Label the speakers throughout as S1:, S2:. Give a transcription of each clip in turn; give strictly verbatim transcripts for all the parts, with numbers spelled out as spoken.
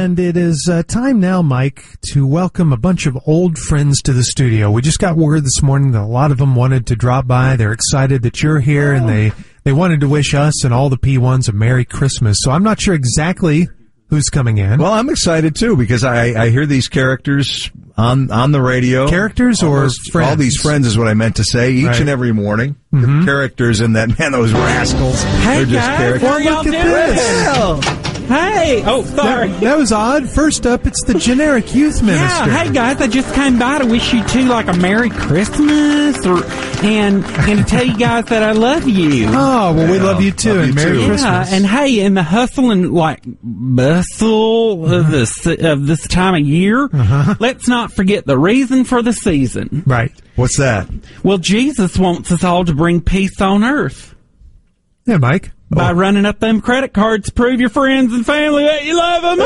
S1: And it is uh, time now, Mike, to welcome a bunch of old friends to the studio. We just got word this morning that a lot of them wanted to drop by. They're excited that you're here, and they, they wanted to wish us and all the P ones a Merry Christmas. So I'm not sure exactly who's coming in.
S2: Well, I'm excited, too, because I, I hear these characters on on the radio.
S1: Characters or
S2: Almost,
S1: friends?
S2: All these friends is what I meant to say, each
S1: Right.
S2: and every morning.
S1: Mm-hmm.
S2: The characters in that, man, those rascals.
S3: Hey,
S2: They're just
S3: guys,
S2: characters.
S3: what are y'all
S1: Look at
S3: doing?
S1: this.
S3: Hey, oh, sorry.
S1: That, that was odd. First up, it's the generic youth minister.
S3: Yeah, hey guys, I just came by to wish you two like a Merry Christmas, or and and to tell you guys that I love you.
S1: Oh, well, we love you too,
S2: Love
S1: and
S2: you
S1: Merry
S2: too.
S1: Christmas.
S3: Yeah, and hey, in the hustle and like bustle of this of this time of year,
S1: Uh-huh.
S3: let's not forget the reason for the season.
S1: Right.
S2: What's that?
S3: Well, Jesus wants us all to bring peace on earth
S1: Yeah, Mike.
S3: by running up them credit cards to prove your friends and family that you love them.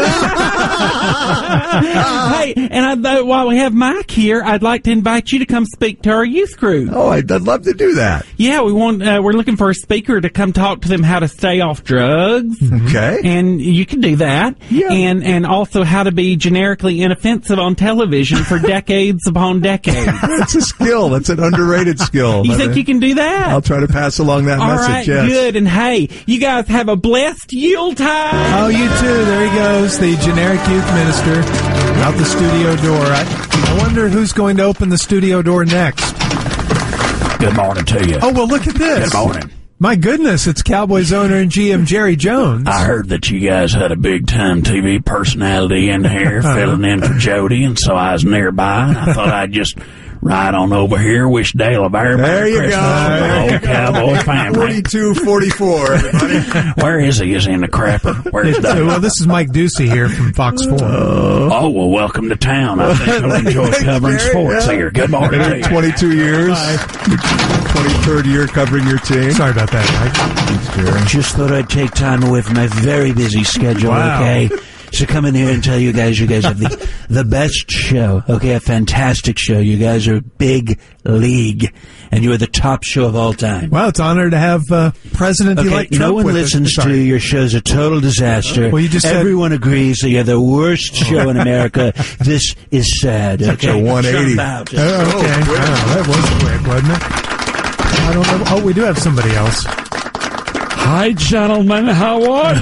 S3: Hey, and I, though, while we have Mike here, I'd like to invite you to come speak to our youth crew.
S2: Oh, I'd, I'd love to do that.
S3: Yeah, we want uh, we're looking for a speaker to come talk to them how to stay off drugs.
S2: Okay.
S3: And you can do that.
S2: Yeah.
S3: And and also how to be generically inoffensive on television for decades upon decades.
S2: That's a skill. That's an underrated skill.
S3: You think you can do that?
S2: I'll try to pass along that
S3: All
S2: message,
S3: right,
S2: yes.
S3: good. And hey, you guys have a blessed Yuletide.
S1: Oh, you too. There he goes, the generic youth minister out the studio door. I, I wonder who's going to open the studio door next.
S4: Good morning to you.
S1: Oh, well, look at this.
S4: Good morning.
S1: My goodness, it's Cowboys owner and G M Jerry Jones.
S4: I heard that you guys had a big-time T V personality in here filling in for Jody, and so I was nearby, and I thought I'd just ride on over here, wish Dale a very
S2: There
S4: Merry
S2: you
S4: Christmas
S2: go.
S4: from the
S2: There you
S4: whole
S2: go.
S4: Cowboy family.
S2: forty-two forty-four, everybody.
S4: Where is he? Is he in the crapper? Where's
S1: So,
S4: Dale?
S1: well, this is Mike Ducey here from Fox four.
S4: Oh, well, welcome to town. I think he'll enjoy covering
S2: Jerry,
S4: sports
S2: yeah.
S4: here. Good morning to you.
S2: twenty-two years. twenty-third year covering your team.
S1: Sorry about that, Mike.
S5: Just thought I'd take time away from my very busy schedule,
S1: Wow.
S5: okay? So come in here and tell you guys you guys have the, the best show, okay? A fantastic show. You guys are big league, and you are the top show of all time.
S1: Well, it's an honor to have uh, President-elect
S5: Okay,
S1: Trump
S5: no one
S1: with us.
S5: listens to
S1: Sorry.
S5: your show's a total disaster.
S1: Well, you just said-
S5: Everyone agrees that you're the worst show in America. This is sad,
S2: Such
S5: okay?
S2: a one eighty.
S5: Jump out.
S1: Oh, okay.
S2: quick.
S1: Wow, that was quick, wasn't it? I don't know. Oh, we do have somebody else.
S3: Hi, gentlemen. How are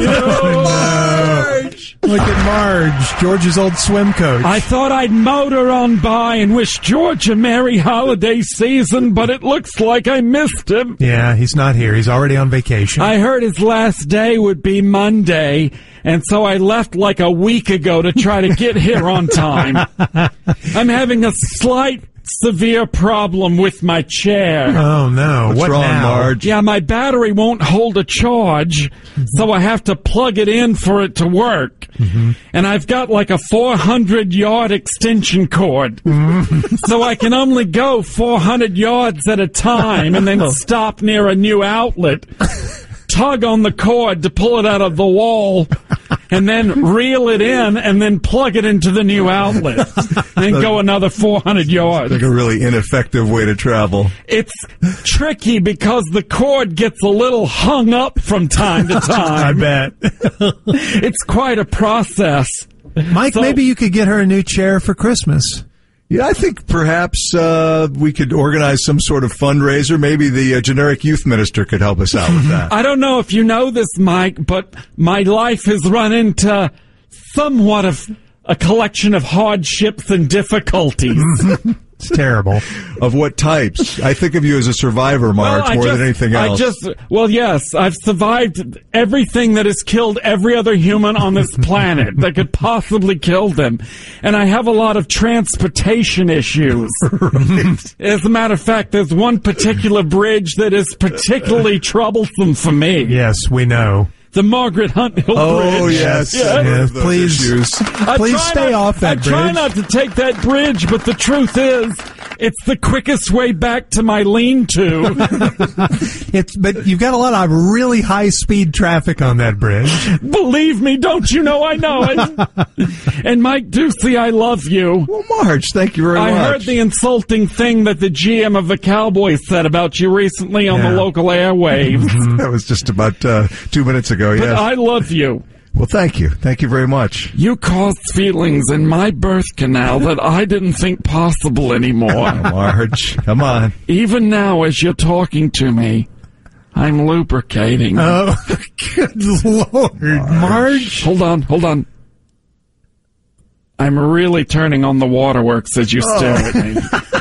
S3: you?
S1: Look at Marge, George's old swim coach.
S3: I thought I'd motor on by and wish George a merry holiday season, but it looks like I missed him.
S1: Yeah, he's not here. He's already on vacation.
S3: I heard his last day would be Monday, and so I left like a week ago to try to get here on time. I'm having a slight severe problem with my chair.
S1: Oh, no.
S2: What's
S1: what
S2: wrong,
S1: now?
S2: Marge?
S3: Yeah, my battery won't hold a charge, so I have to plug it in for it to work.
S1: Mm-hmm.
S3: And I've got like a four hundred yard extension cord.
S1: Mm-hmm.
S3: So I can only go four hundred yards at a time and then stop near a new outlet, tug on the cord to pull it out of the wall, and then reel it in and then plug it into the new outlet and go another four hundred yards.
S2: Like a really ineffective way to travel.
S3: It's tricky because the cord gets a little hung up from time to
S1: I
S3: time.
S1: bet.
S3: It's quite a process.
S1: Mike,
S3: So-
S1: maybe you could get her a new chair for Christmas.
S2: Yeah, I think perhaps uh, we could organize some sort of fundraiser. Maybe the uh, generic youth minister could help us out with that.
S3: I don't know if you know this, Mike, but my life has run into somewhat of a collection of hardships and difficulties.
S1: It's terrible.
S2: Of what types? I think of you as a survivor, Marge,
S3: Well, I
S2: more
S3: just-
S2: than anything
S3: I
S2: else.
S3: just, well, yes, I've survived everything that has killed every other human on this planet that could possibly kill them. And I have a lot of transportation issues. As a matter of fact, there's one particular bridge that is particularly troublesome for me.
S1: Yes, we know.
S3: The Margaret Hunt Hill
S2: Oh,
S3: Bridge.
S2: yes.
S3: Yeah.
S1: Yes,
S2: Those
S1: please.
S2: issues.
S3: I
S1: Please
S3: try
S1: stay
S3: not-
S1: off that
S3: I try
S1: bridge.
S3: not to take that bridge, but the truth is, it's the quickest way back to my lean-to.
S1: It's but you've got a lot of really high speed traffic on that bridge.
S3: Believe me, don't you know I know it? And Mike Ducey, I love you.
S2: Well, Marge, thank you very
S3: I
S2: much.
S3: heard the insulting thing that the G M of the Cowboys said about you recently on
S1: Yeah.
S3: the local airwaves.
S2: That was just about uh, two minutes ago,
S3: But
S2: yes.
S3: I love you.
S2: Well, thank you. Thank you very much.
S3: You caused feelings in my birth canal that I didn't think possible anymore.
S2: Marge, come on.
S3: Even now, as you're talking to me, I'm lubricating.
S1: Oh, good Lord, Marge.
S3: Hold on, hold on. I'm really turning on the waterworks as you stare at me.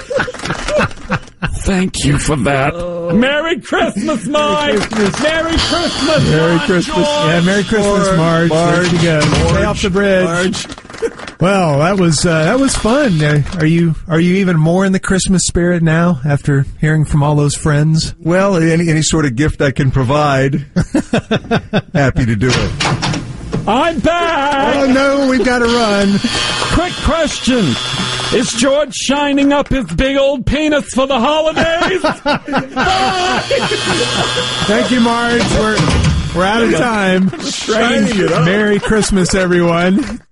S3: Thank you for that. Oh. Merry Christmas, Mike! Merry Christmas,
S1: Merry
S3: Marge,
S1: Christmas.
S3: George.
S1: Yeah, Merry Christmas, Marge.
S2: Marge.
S1: There you go.
S2: Marge.
S1: Stay off the bridge.
S2: Marge.
S1: Well, that was uh, that was fun. Uh, are you are you even more in the Christmas spirit now after hearing from all those friends?
S2: Well, any any sort of gift I can provide, happy to do it.
S3: I'm back!
S1: Oh, no, we've got to run.
S3: Quick question. Is George shining up his big old penis for the holidays?
S1: Thank you, Marge. We're, we're out of time.
S2: Shining it up.
S1: Merry Christmas, everyone.